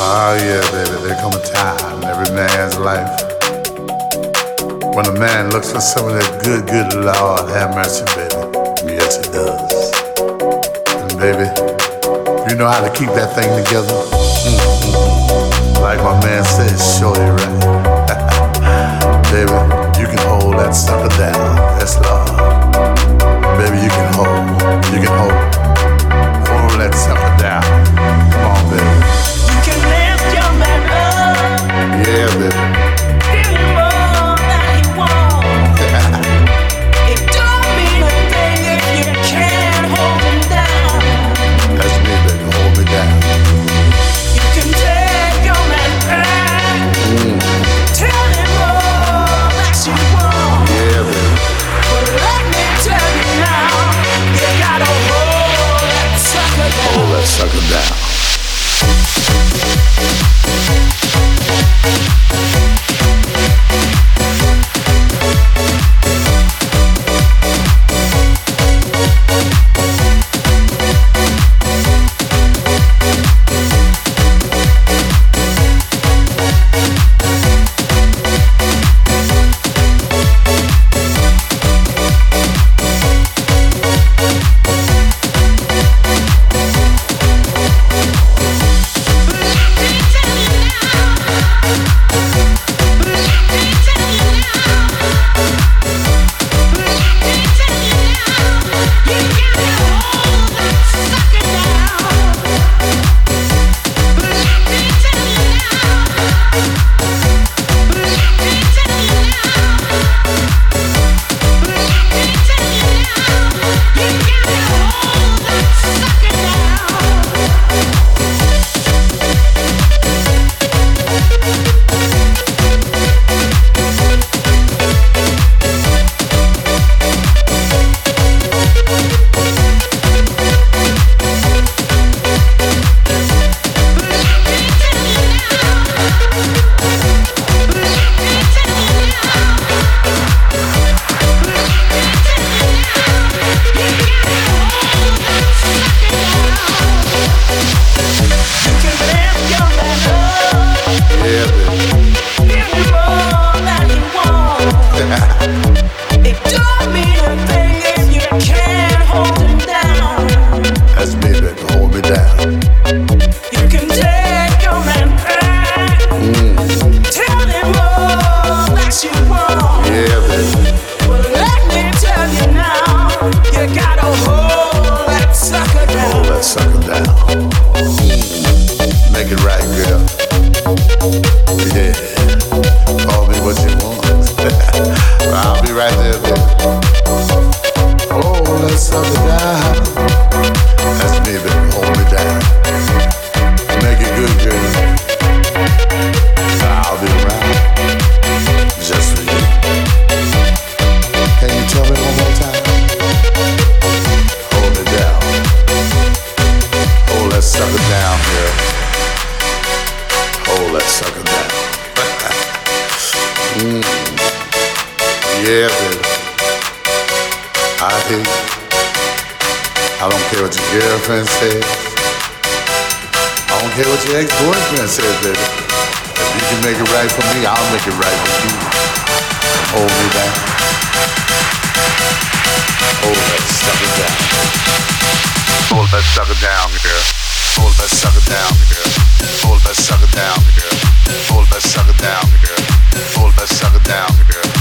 Oh yeah, baby, there come a time in every man's life when a man looks for some of that good, good Lord, have mercy, baby. Yes, it does. And baby, you know how to keep that thing together? Like my man says, shorty, right? Baby, you can hold that sucker down. That's love. Baby, you can hold that sucker down. Come on, baby. You can lift your man up. Yeah, baby. Give him all that he wants. It don't mean a thing if you can't hold him down. That's me, baby. Hold me down. You can take your man back. Tell him all that you want. Yeah, baby. But let me tell you now, you gotta hold that sucker down. Hold that sucker down. Yeah, baby. I hear you. I don't care what your girlfriend says. I don't care what your ex-boyfriend says, baby. If you can make it right for me, I'll make it right for you. Hold me down. Hold that sucker down. Hold that sucker down, girl. Hold that sucker down, girl. Hold that sucker down, girl. Hold that sucker down, girl. Hold that sucker down, girl.